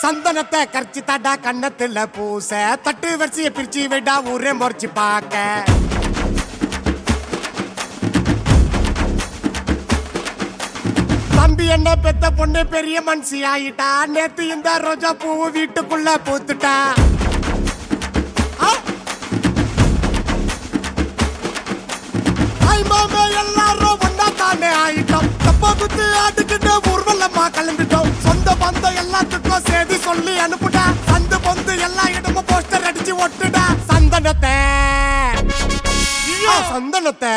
சந்தனத்தை கரைச்சி தாடா கண்ணத்துல பூச தட்டு வரிசைய பிரிச்சு விடா ஊரே முறைச்சு பாக்க தம்பி என்ன பெத்த பொண்ணு பெரிய மனுஷி ஆயிட்டா நேத்து இந்த ரோஜா பூ வீட்டுக்குள்ள பூத்துட்டா எல்லாரும் ஒன்னா தானே ஆயிட்டோம் தப்பா குத்து ஆட்டுக்கிட்டு ஊர்வலமா கிளம்பிட்டோம் சொந்த பந்தம் எல்லாத்துக்கும் செய்தி சொல்லி அனுப்புடா சந்து பொந்து எல்லா இடமும் போஸ்டர் அடிச்சு ஒட்டுடா சந்தனத்தை சந்தனத்தை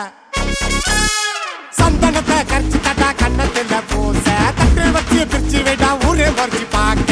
சந்தனத்தை கரைச்சி தாட்டா கண்ணத்துல பூச தட்டு வச்சு பிரிச்சு விடா ஊரே மறைச்சு பாக்க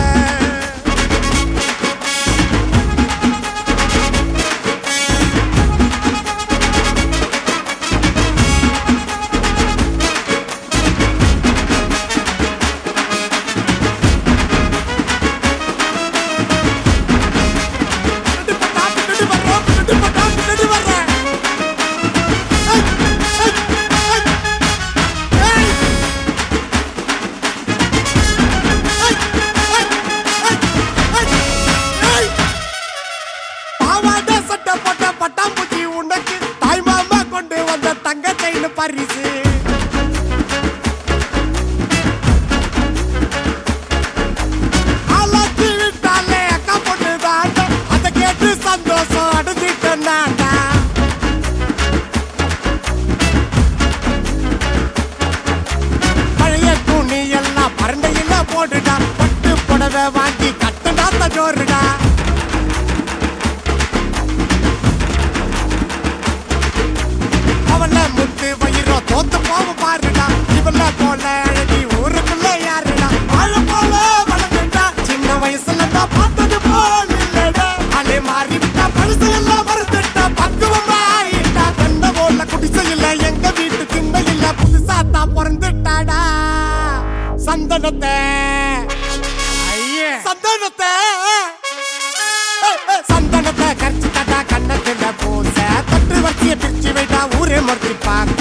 பட்டாம்பூச்சி உனக்கு தாய் மாமா கொண்டு வந்த தங்க செயின் பரிசு ஆளாக்கி விட்டாலே அக்கா பொண்ணு தாண்டா அதை கேட்டு சந்தோஷம் அடைஞ்சிட்டு நாண்டா பழைய துணி எல்லாம் பரண்டையில போட்டுடா பட்டு புடவை வாங்கி கட்டுடா தஜோருடா முத்து வயிறோ தோத்து போவ பாருடா இவள போல அழகி ஊருக்குள்ள யாருடா வாழ போல வளர்ந்துட்டா சின்ன வயசுல தான் பார்த்தது போல் இல்லடா அலே மாறி விட்டா பழுசு எல்லாம் மறந்துட்டா பக்குவமா ஆயிட்டா கண்ட போல குடிசையில எங்க வீட்டு திண்ணையில புதுசா தான் பிறந்துட்டாடா சந்தனத்தை சந்தனத்தை சந்தனத்தை கரைச்சி தாட்டா கண்ணத்துல பூச தட்டு வரிசைய பிரிச்சு வைடா ஊரே மறைச்சு பாக்க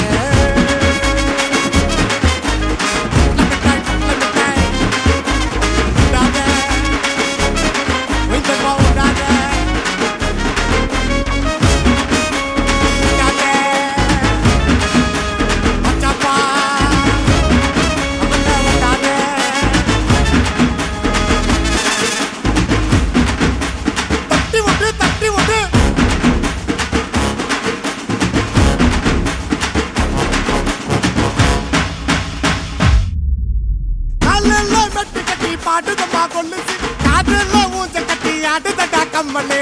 பாட்டுதம்மா கொல்லுச்சு காதுல ஊஞ்ச கட்டி ஆட்டுதடா கம்மலே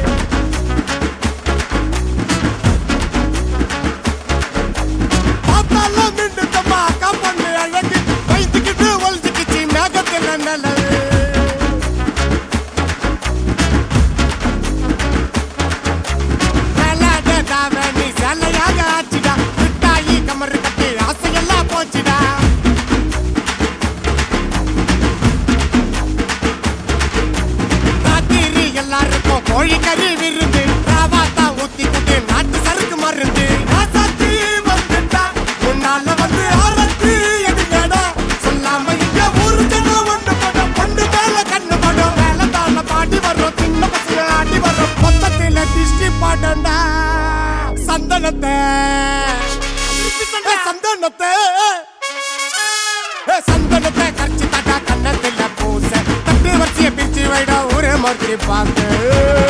பார்த்தால மின்னுதம்மா அக்கா பொண்ணு அழகு வைத்துக்கிட்டு ஒழிச்சுக்கிச்சு மேகத்துல நல்லது நீ சேலையாக ஆச்சுடா விட்டாயி கமரு கட்டி ஆசையெல்லாம் போச்சுடா எல்லாருக்கும் கோழி கறி விருந்து ராவாத்தா ஊத்திக்கிட்டு நாட்டு சருக்கு மருந்து ராசாத்தி வந்துட்டா முன்னால வந்து ஆரத்தி எடுங்கடா சொல்லாம இங்க ஊரு ஜனம் ஒண்ணு படம் பொண்ணு மேல கண்ணு படம் மேல தான பாடி வர்றோம் சின்ன பசங்க ஆடி வர்றோம் மொத்தத்தில டிஸ்டி பாடண்டா சந்தனத்தை சந்தனத்தை சந்தனத்தை கரைச்சி தாட்டா கண்ணத்துல பூச தட்டு வரிசைய பிரிச்சு வைடா ஊரே மறைச்சு பாக்க